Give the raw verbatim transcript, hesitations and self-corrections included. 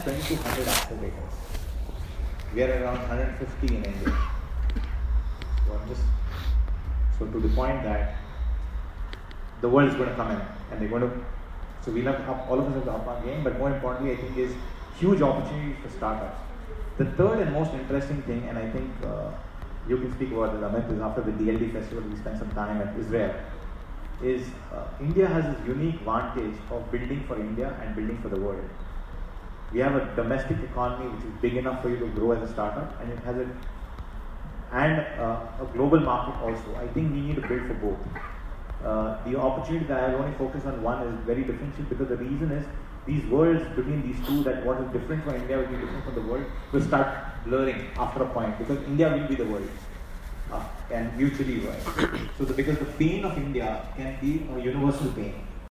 has twenty-two hundred accelerators. We are around one hundred fifty in India. So I'm just so to the point that the world is going to come in and they're going to. So we'll have to up, all of us have to up our game. But more importantly, I think is huge opportunities for startups. The third and most interesting thing, and I think uh, you can speak about it, Amit, is after the D L D festival, we spent some time at Israel. Is uh, India has this unique advantage of building for India and building for the world. We have a domestic economy which is big enough for you to grow as a startup, and it has a and uh, a global market also. I think we need to build for both. Uh, the opportunity that I will only focus on one is very differential because the reason is these worlds between these two, that what is different for India will be different from the world, will start blurring after a point because India will be the world. Uh, and mutually right. So the, because the pain of India can be a universal pain.